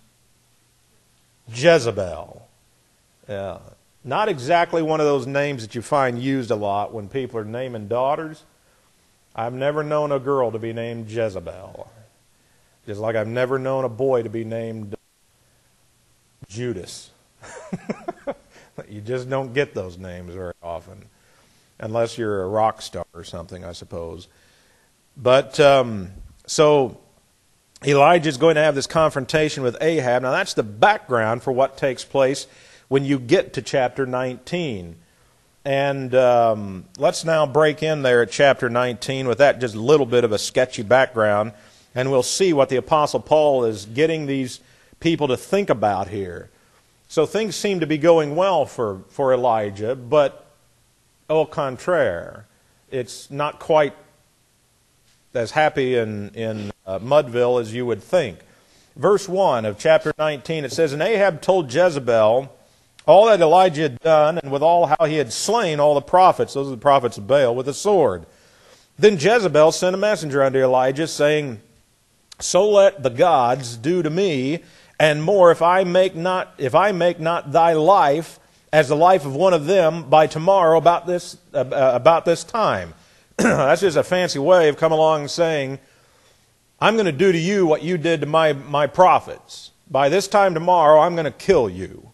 Jezebel. Yeah. Not exactly one of those names that you find used a lot when people are naming daughters. I've never known a girl to be named Jezebel. Just like I've never known a boy to be named Judas. You just don't get those names very often, unless you're a rock star or something, I suppose. But so Elijah's going to have this confrontation with Ahab. Now that's the background for what takes place when you get to chapter 19. And let's now break in there at chapter 19 with that just a little bit of a sketchy background, and we'll see what the Apostle Paul is getting these people to think about here. So things seem to be going well for Elijah, but au contraire, it's not quite as happy in Mudville as you would think. Verse 1 of chapter 19, it says, "And Ahab told Jezebel all that Elijah had done, and with all how he had slain all the prophets," those are the prophets of Baal, "with a sword. Then Jezebel sent a messenger unto Elijah, saying, So let the gods do to me, and more, if I make not thy life as the life of one of them by tomorrow about this time." That's just a fancy way of coming along and saying, I'm going to do to you what you did to my prophets. By this time tomorrow, I'm going to kill you.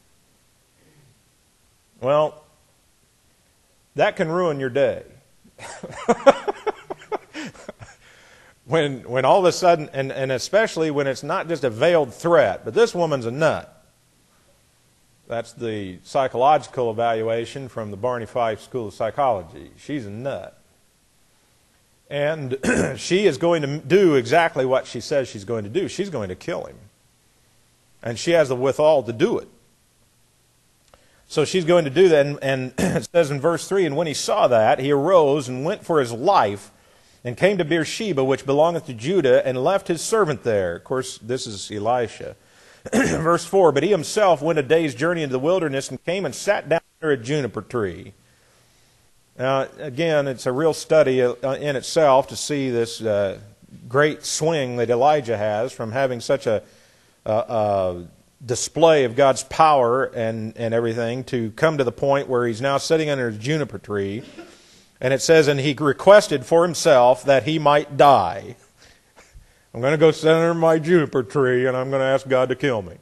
Well, that can ruin your day. When all of a sudden, and especially when it's not just a veiled threat, but this woman's a nut. That's the psychological evaluation from the Barney Fife School of Psychology. She's a nut. And she is going to do exactly what she says she's going to do. She's going to kill him. And she has the withal to do it. So she's going to do that. And it says in verse 3, "And when he saw that, he arose and went for his life, and came to Beersheba, which belongeth to Judah, and left his servant there." Of course, this is Elisha. Verse 4, "But he himself went a day's journey into the wilderness, and came and sat down under a juniper tree." Now, again, it's a real study in itself to see this great swing that Elijah has from having such a display of God's power and everything to come to the point where he's now sitting under a juniper tree. And it says, "And he requested for himself that he might die." I'm going to go sit under my juniper tree and I'm going to ask God to kill me.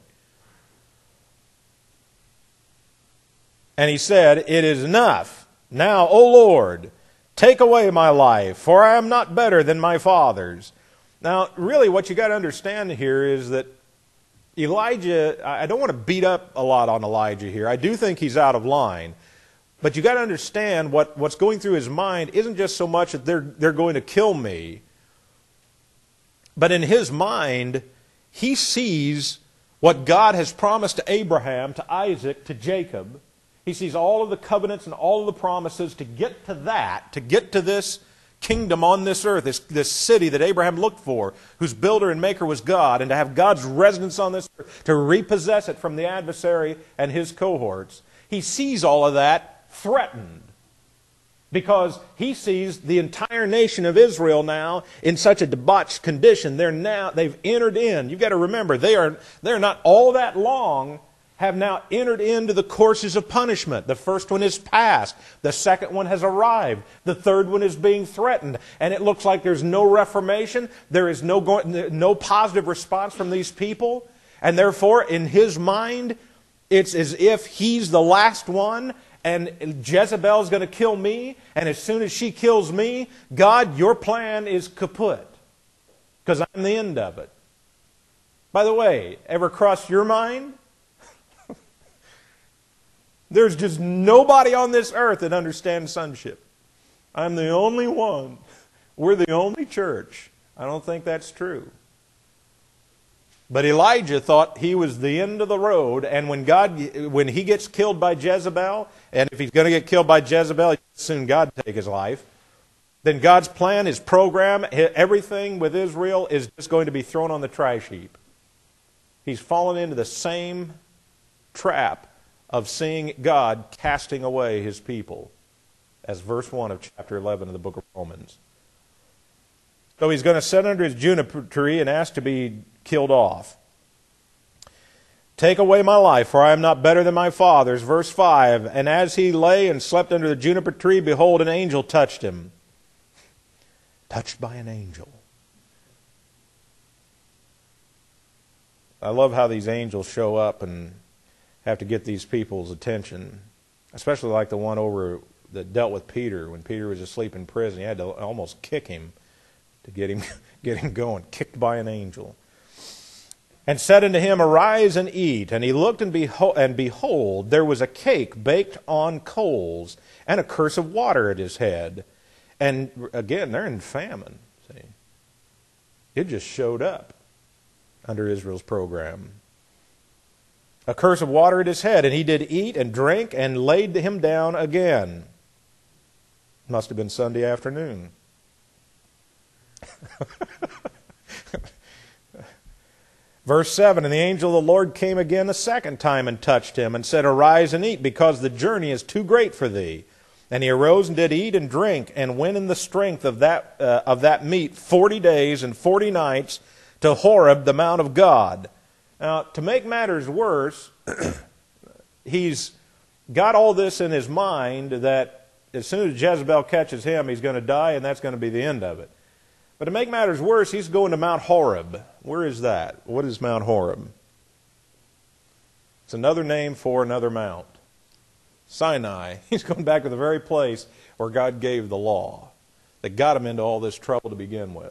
And he said, "It is enough. Now, O Lord, take away my life, for I am not better than my fathers." Now, really what you got to understand here is that Elijah, I don't want to beat up a lot on Elijah here. I do think he's out of line. But you got to understand what's going through his mind isn't just so much that they're going to kill me, but in his mind, he sees what God has promised to Abraham, to Isaac, to Jacob. He sees all of the covenants and all of the promises to get to that, to get to this kingdom on this earth, this city that Abraham looked for, whose builder and maker was God, and to have God's residence on this earth, to repossess it from the adversary and his cohorts. He sees all of that threatened because he sees the entire nation of Israel now in such a debauched condition. They've entered in. You've got to remember, they're not all that long, have now entered into the courses of punishment. The first one is past. The second one has arrived. The third one is being threatened. And it looks like there's no reformation. There is no positive response from these people. And therefore, in his mind, it's as if he's the last one, and Jezebel's going to kill me, and as soon as she kills me, God, your plan is kaput, because I'm the end of it. By the way, ever crossed your mind? There's just nobody on this earth that understands sonship. I'm the only one. We're the only church. I don't think that's true. But Elijah thought he was the end of the road, and when he gets killed by Jezebel, and if he's going to get killed by Jezebel, soon God take his life, then God's plan, his program, everything with Israel is just going to be thrown on the trash heap. He's fallen into the same trap of seeing God casting away his people, as verse 1 of chapter 11 of the book of Romans. So he's going to sit under his juniper tree and ask to be killed off. "Take away my life, for I am not better than my fathers." Verse 5, "And as he lay and slept under the juniper tree, behold, an angel touched him." Touched by an angel. I love how these angels show up and have to get these people's attention, especially like the one over that dealt with Peter when Peter was asleep in prison. He had to almost kick him to get him going, kicked by an angel. And said unto him, Arise and eat. And he looked, and behold, there was a cake baked on coals, and a cruse of water at his head. And again, they're in famine. See, it just showed up under Israel's program. A cruse of water at his head, and he did eat and drink, and laid him down again. Must have been Sunday afternoon. Verse 7, And the angel of the Lord came again a second time and touched him, and said, Arise and eat, because the journey is too great for thee. And he arose and did eat and drink, and went in the strength of that meat 40 days and 40 nights to Horeb, the mount of God. Now, to make matters worse, he's got all this in his mind that as soon as Jezebel catches him, he's going to die, and that's going to be the end of it. But to make matters worse, he's going to Mount Horeb. Where is that? What is Mount Horeb? It's another name for another mount. Sinai. He's going back to the very place where God gave the law that got him into all this trouble to begin with.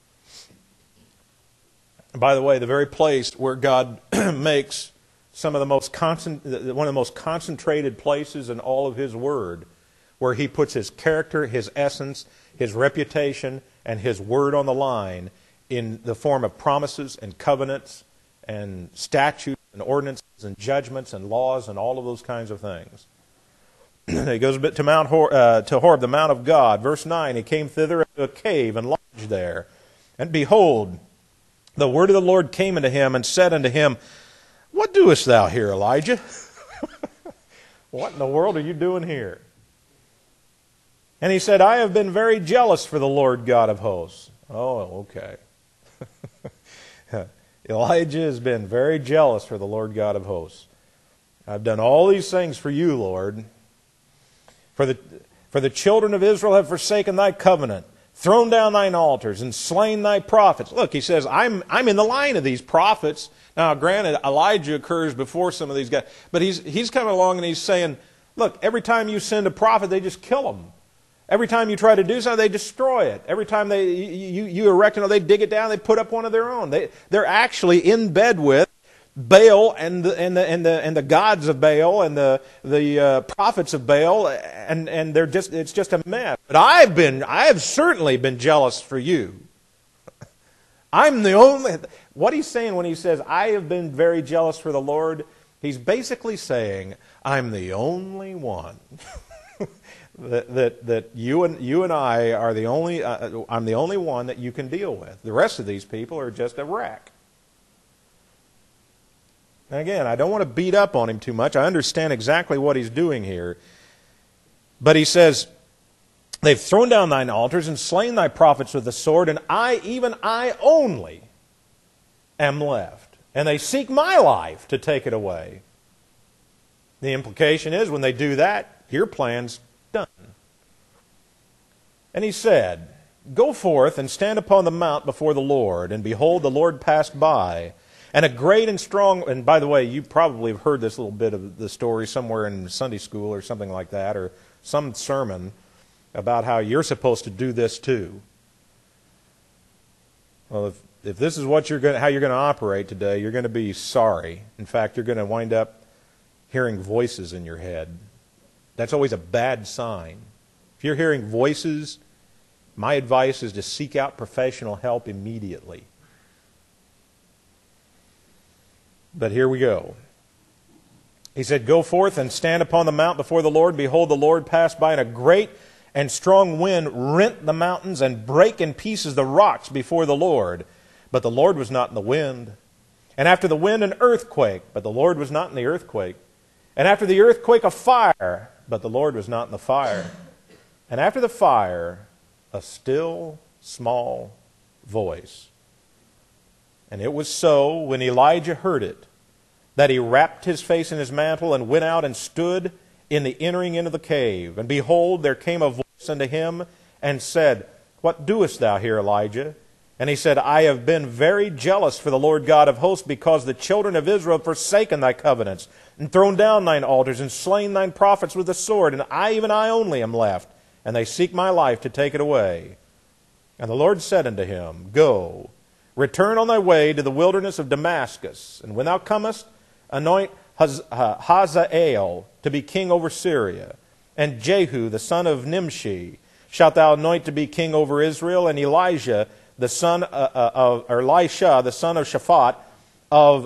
And by the way, the very place where God makes some of the most one of the most concentrated places in all of His Word, where He puts His character, His essence, His reputation, and His Word on the line in the form of promises and covenants and statutes and ordinances and judgments and laws and all of those kinds of things. He goes a bit to Horeb, the mount of God. Verse 9, he came thither into a cave and lodged there. And behold, the word of the Lord came unto him and said unto him, What doest thou here, Elijah? What in the world are you doing here? And he said, I have been very jealous for the Lord God of hosts. Oh, okay. Elijah has been very jealous for the Lord God of hosts. I've done all these things for you, Lord. For the children of Israel have forsaken thy covenant, thrown down thine altars, and slain thy prophets. Look, he says, I'm in the line of these prophets. Now, granted, Elijah occurs before some of these guys, but he's coming along and he's saying, look, every time you send a prophet, they just kill them. Every time you try to do something, they destroy it. Every time you erect it, they dig it down, they put up one of their own. They're actually in bed with Baal and the gods of Baal and the prophets of Baal, and it's just a mess. But I have certainly been jealous for you. I'm the only. What he's saying when he says I have been very jealous for the Lord, he's basically saying I'm the only one. that you and I are the only. I'm the only one that you can deal with. The rest of these people are just a wreck. And again, I don't want to beat up on him too much. I understand exactly what he's doing here. But he says, they've thrown down thine altars and slain thy prophets with the sword, and I, even I only, am left. And they seek my life to take it away. The implication is, when they do that, your plan's done. And he said, Go forth and stand upon the mount before the Lord. And behold, the Lord passed by. And a great and strong, and by the way, you probably have heard this little bit of the story somewhere in Sunday school or something like that, or some sermon about how you're supposed to do this too. Well, if this is what how you're going to operate today, you're going to be sorry. In fact, you're going to wind up hearing voices in your head. That's always a bad sign. If you're hearing voices, my advice is to seek out professional help immediately. But here we go. He said, Go forth and stand upon the mount before the Lord. Behold, the Lord passed by, and a great and strong wind rent the mountains and brake in pieces the rocks before the Lord. But the Lord was not in the wind. And after the wind, an earthquake. But the Lord was not in the earthquake. And after the earthquake, a fire. But the Lord was not in the fire. And after the fire, a still, small voice. And it was so, when Elijah heard it, that he wrapped his face in his mantle and went out and stood in the entering into the cave. And behold, there came a voice unto him and said, What doest thou here, Elijah? And he said, I have been very jealous for the Lord God of hosts, because the children of Israel have forsaken thy covenants, and thrown down thine altars, and slain thine prophets with the sword, and I, even I only, am left, and they seek my life to take it away. And the Lord said unto him, Go, return on thy way to the wilderness of Damascus, and when thou comest, anoint Hazael to be king over Syria, and Jehu the son of Nimshi shalt thou anoint to be king over Israel, and Elisha the son of Shaphat of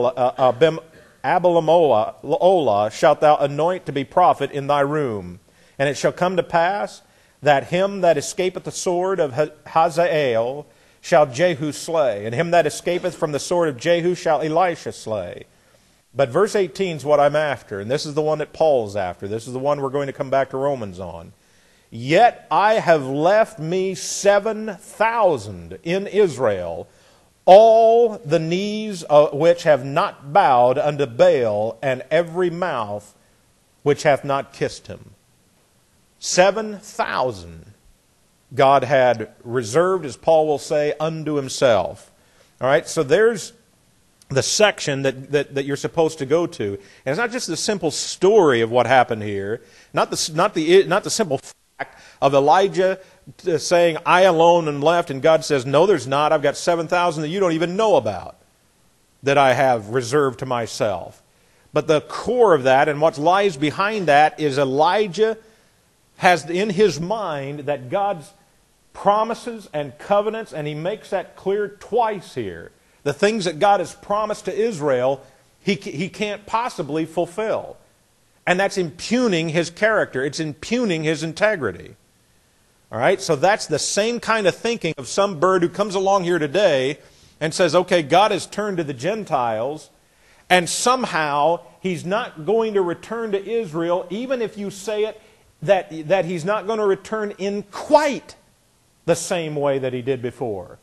Abelamola shalt thou anoint to be prophet in thy room. And it shall come to pass that him that escapeth the sword of Hazael shall Jehu slay, and him that escapeth from the sword of Jehu shall Elisha slay. But verse 18 is what I'm after, and this is the one that Paul's after. This is the one we're going to come back to Romans on. Yet I have left me 7,000 in Israel, all the knees which have not bowed unto Baal, and every mouth which hath not kissed him. 7,000 God had reserved, as Paul will say, unto himself. All right, so there's the section that you're supposed to go to. And it's not just the simple story of what happened here, not the simple fact of Elijah saying, I alone am left, and God says, no, there's not. I've got 7,000 that you don't even know about that I have reserved to myself. But the core of that and what lies behind that is Elijah has in his mind that God's promises and covenants, and he makes that clear twice here. The things that God has promised to Israel, he can't possibly fulfill. And that's impugning his character. It's impugning his integrity. All right? So that's the same kind of thinking of some bird who comes along here today and says, okay, God has turned to the Gentiles, and somehow he's not going to return to Israel, even if you say it, that he's not going to return in quite the same way that he did before.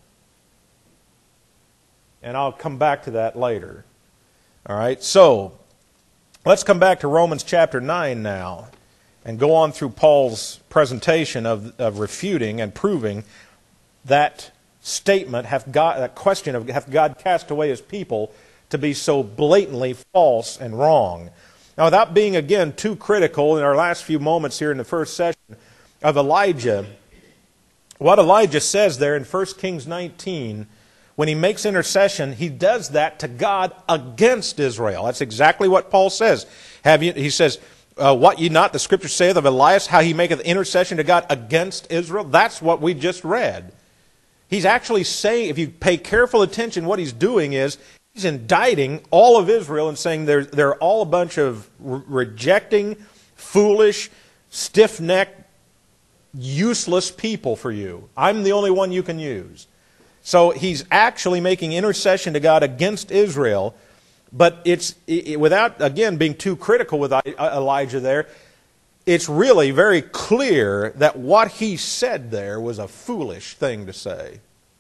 And I'll come back to that later. All right? So, let's come back to Romans chapter 9 now and go on through Paul's presentation of refuting and proving that statement, that question of hath God cast away his people, to be so blatantly false and wrong. Now, without being, again, too critical in our last few moments here in the first session of Elijah, what Elijah says there in 1 Kings 19, when he makes intercession, he does that to God against Israel. That's exactly what Paul says. He says, what ye not, the Scripture saith of Elias, how he maketh intercession to God against Israel? That's what we just read. He's actually saying, if you pay careful attention, what he's doing is, he's indicting all of Israel and saying they're all a bunch of rejecting, foolish, stiff-necked, useless people for you. I'm the only one you can use. So he's actually making intercession to God against Israel, but it's without, again, being too critical with Elijah there, it's really very clear that what he said there was a foolish thing to say.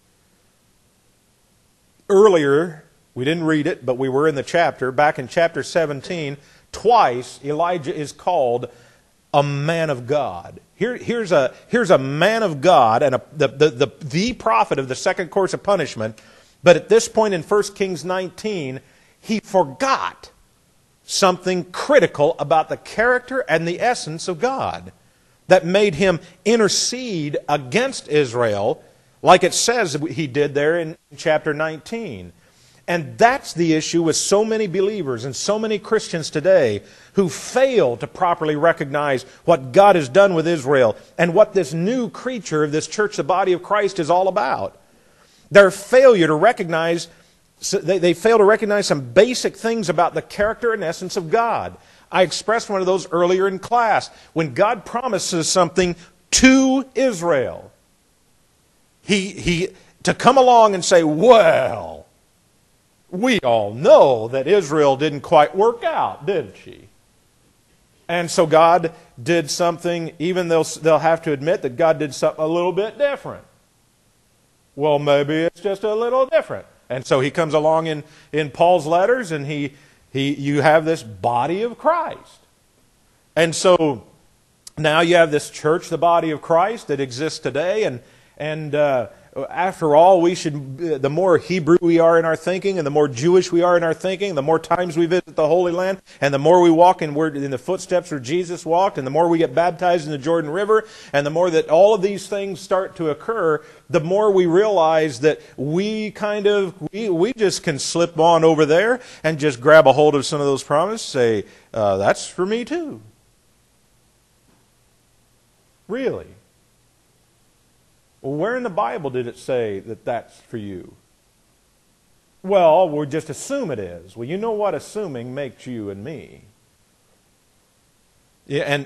Earlier, we didn't read it, but we were in the chapter, back in chapter 17, twice Elijah is called a man of God. Here's a man of God and the prophet of the second course of punishment, but at this point in 1 Kings 19, he forgot something critical about the character and the essence of God that made him intercede against Israel, like it says he did there in chapter 19. And that's the issue with so many believers and so many Christians today who fail to properly recognize what God has done with Israel and what this new creature of this church, the body of Christ, is all about. Their failure to recognize, they fail to recognize some basic things about the character and essence of God. I expressed one of those earlier in class. When God promises something to Israel, He to come along and say, well, we all know that Israel didn't quite work out, did she? And so God did something, even though they'll have to admit that God did something a little bit different. Well, maybe it's just a little different. And so he comes along in Paul's letters, and you have this body of Christ. And so now you have this church, the body of Christ, that exists today, and after all, the more Hebrew we are in our thinking, and the more Jewish we are in our thinking, the more times we visit the Holy Land, and the more we walk in the footsteps where Jesus walked, and the more we get baptized in the Jordan River, and the more that all of these things start to occur, the more we realize that we just can slip on over there and just grab a hold of some of those promises, say, that's for me too. Really? Well, where in the Bible did it say that that's for you? Well, we'll just assume it is. Well, you know what assuming makes you and me. Yeah,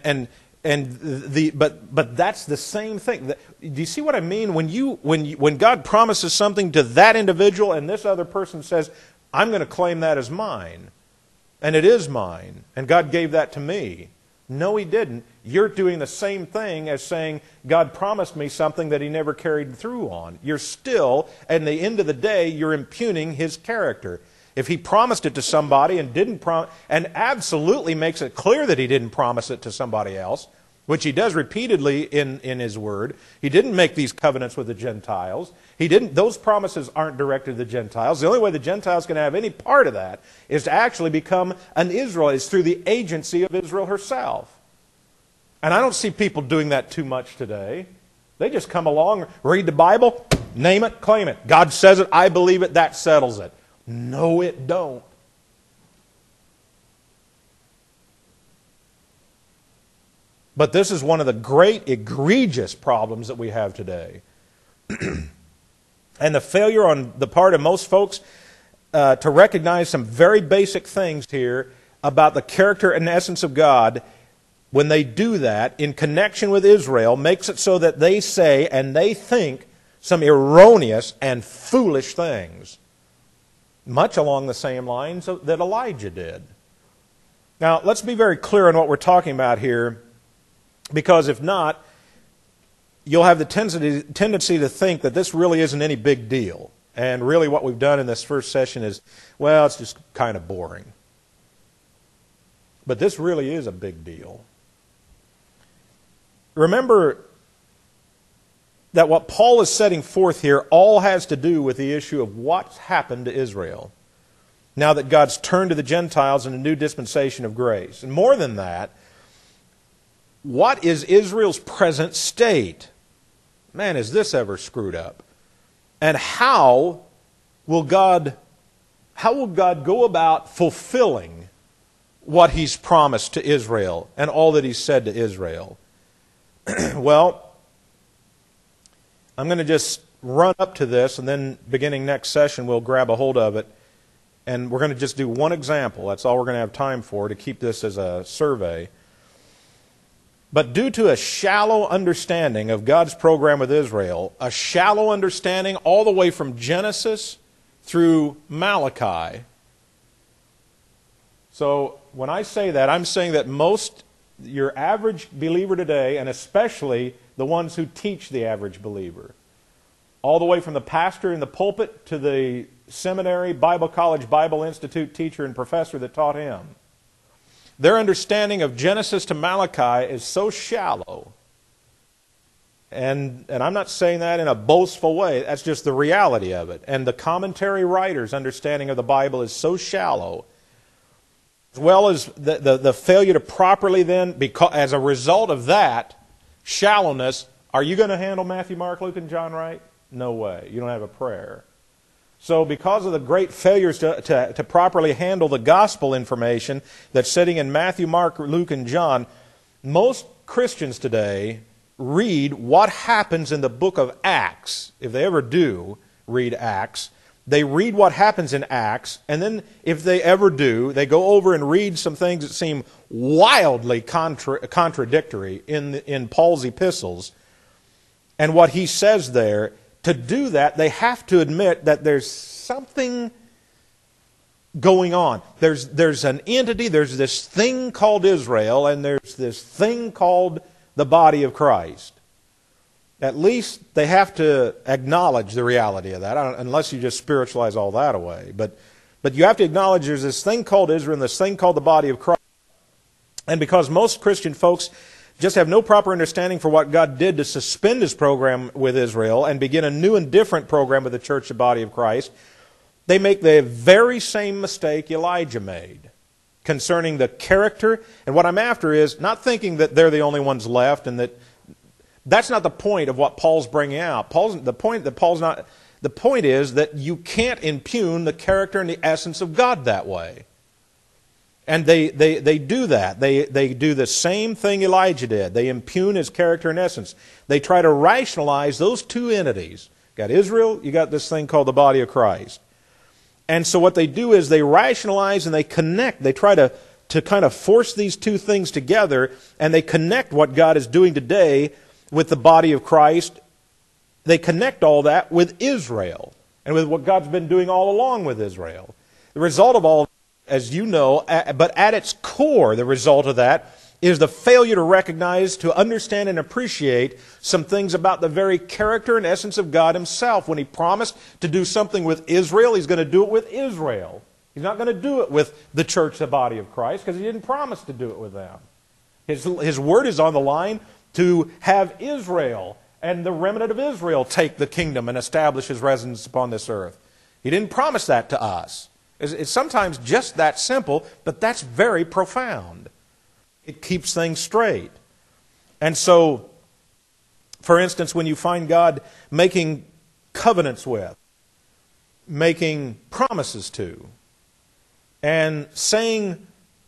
but that's the same thing. Do you see what I mean? When God promises something to that individual and this other person says, I'm going to claim that as mine, and it is mine, and God gave that to me. No, He didn't. You're doing the same thing as saying, God promised me something that He never carried through on. You're still, at the end of the day, you're impugning His character. If He promised it to somebody and didn't and absolutely makes it clear that He didn't promise it to somebody else, which He does repeatedly in His Word. He didn't make these covenants with the Gentiles. Those promises aren't directed to the Gentiles. The only way the Gentiles can have any part of that is to actually become an Israelite. It's through the agency of Israel herself. And I don't see people doing that too much today. They just come along, read the Bible, name it, claim it. God says it, I believe it, that settles it. No, it don't. But this is one of the great egregious problems that we have today. And the failure on the part of most folks to recognize some very basic things here about the character and essence of God, when they do that in connection with Israel, makes it so that they say and they think some erroneous and foolish things, much along the same lines that Elijah did. Now, let's be very clear on what we're talking about here, because if not, you'll have the tendency to think that this really isn't any big deal. And really what we've done in this first session is, well, it's just kind of boring. But this really is a big deal. Remember that what Paul is setting forth here all has to do with the issue of what's happened to Israel now that God's turned to the Gentiles in a new dispensation of grace. And more than that, what is Israel's present state? Man, is this ever screwed up? And how will God go about fulfilling what He's promised to Israel and all that He's said to Israel? Well, I'm going to just run up to this, and then beginning next session we'll grab a hold of it, and we're going to just do one example. That's all we're going to have time for, to keep this as a survey. But due to a shallow understanding of God's program with Israel, a shallow understanding all the way from Genesis through Malachi. So when I say that, I'm saying that your average believer today, and especially the ones who teach the average believer, all the way from the pastor in the pulpit to the seminary, Bible college, Bible institute teacher and professor that taught him, their understanding of Genesis to Malachi is so shallow. And I'm not saying that in a boastful way. That's just the reality of it. And the commentary writer's understanding of the Bible is so shallow, as well as the failure to properly then, as a result of that shallowness, are you going to handle Matthew, Mark, Luke, and John right? No way. You don't have a prayer. So because of the great failures to properly handle the gospel information that's sitting in Matthew, Mark, Luke, and John, most Christians today read what happens in the book of Acts. If they ever do read Acts, they read what happens in Acts, and then if they ever do, they go over and read some things that seem wildly contradictory in Paul's epistles. And what he says there, to do that, they have to admit that there's something going on. There's an entity, there's this thing called Israel, and there's this thing called the body of Christ. At least they have to acknowledge the reality of that, unless you just spiritualize all that away. But you have to acknowledge there's this thing called Israel and this thing called the body of Christ. And because most Christian folks just have no proper understanding for what God did to suspend His program with Israel and begin a new and different program with the church, the body of Christ, they make the very same mistake Elijah made concerning the character. And what I'm after is not thinking that they're the only ones left, and that's not the point of what Paul's bringing out. The point is that you can't impugn the character and the essence of God that way. And they do that. They do the same thing Elijah did. They impugn his character and essence. They try to rationalize those two entities. You got Israel, you got this thing called the body of Christ. And so what they do is they rationalize and they connect. They try to kind of force these two things together, and they connect what God is doing today with the body of Christ. They connect all that with Israel and with what God's been doing all along with Israel. The result of all, as you know, but at its core, the result of that is the failure to recognize, to understand and appreciate some things about the very character and essence of God Himself. When He promised to do something with Israel, He's going to do it with Israel. He's not going to do it with the church, the body of Christ, because He didn't promise to do it with them. His word is on the line to have Israel and the remnant of Israel take the kingdom and establish His residence upon this earth. He didn't promise that to us. It's sometimes just that simple, but that's very profound. It keeps things straight. And so, for instance, when you find God making covenants with, making promises to, and saying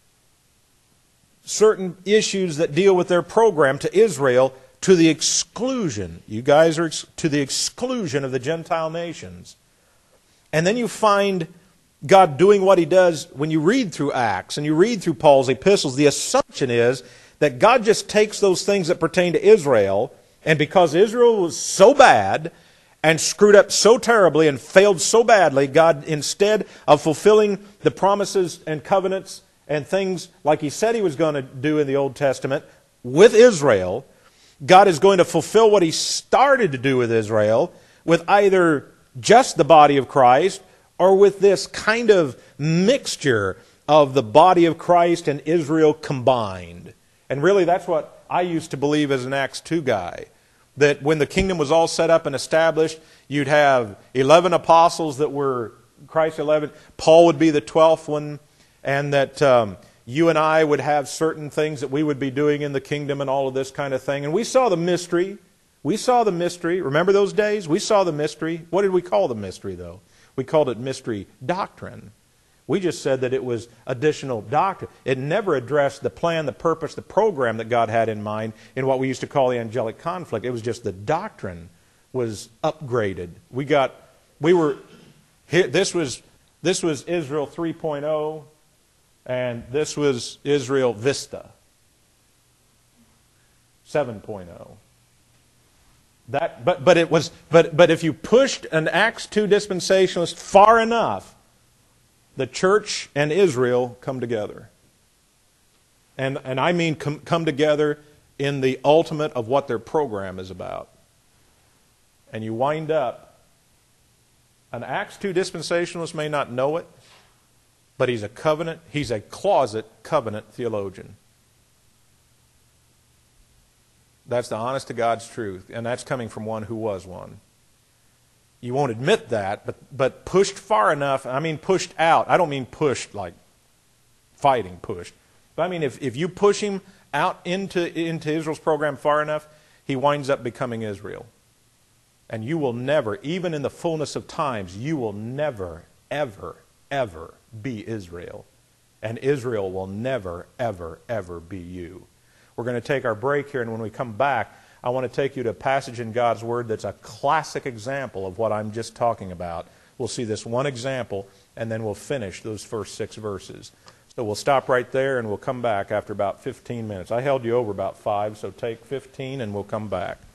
certain issues that deal with their program to Israel to the exclusion, you guys are to the exclusion of the Gentile nations. And then you find God doing what He does when you read through Acts and you read through Paul's epistles. The assumption is that God just takes those things that pertain to Israel, and because Israel was so bad and screwed up so terribly and failed so badly, God, instead of fulfilling the promises and covenants and things like He said He was going to do in the Old Testament with Israel, God is going to fulfill what He started to do with Israel with either just the body of Christ or with this kind of mixture of the body of Christ and Israel combined. And really that's what I used to believe as an Acts 2 guy. That when the kingdom was all set up and established, you'd have 11 apostles that were Christ's 11. Paul would be the 12th one. And that you and I would have certain things that we would be doing in the kingdom and all of this kind of thing. And we saw the mystery. We saw the mystery. Remember those days? We saw the mystery. What did we call the mystery, though? We called it mystery doctrine. We just said that it was additional doctrine. It never addressed the plan, the purpose, the program that God had in mind in what we used to call the angelic conflict. It was just the doctrine was upgraded. This was Israel 3.0, and this was Israel Vista 7.0. But if you pushed an Acts 2 dispensationalist far enough, the church and Israel come together. And I mean come together in the ultimate of what their program is about. And you wind up, an Acts 2 dispensationalist may not know it, but he's a closet covenant theologian. That's the honest to God's truth, and that's coming from one who was one. You won't admit that, but pushed far enough, I mean pushed out. I don't mean pushed like fighting pushed. But I mean if you push him out into Israel's program far enough, he winds up becoming Israel. And you will never, even in the fullness of times, you will never, ever, ever be Israel. And Israel will never, ever, ever be you. We're going to take our break here, and when we come back, I want to take you to a passage in God's Word that's a classic example of what I'm just talking about. We'll see this one example, and then we'll finish those first 6 verses. So we'll stop right there, and we'll come back after about 15 minutes. I held you over about 5, so take 15, and we'll come back.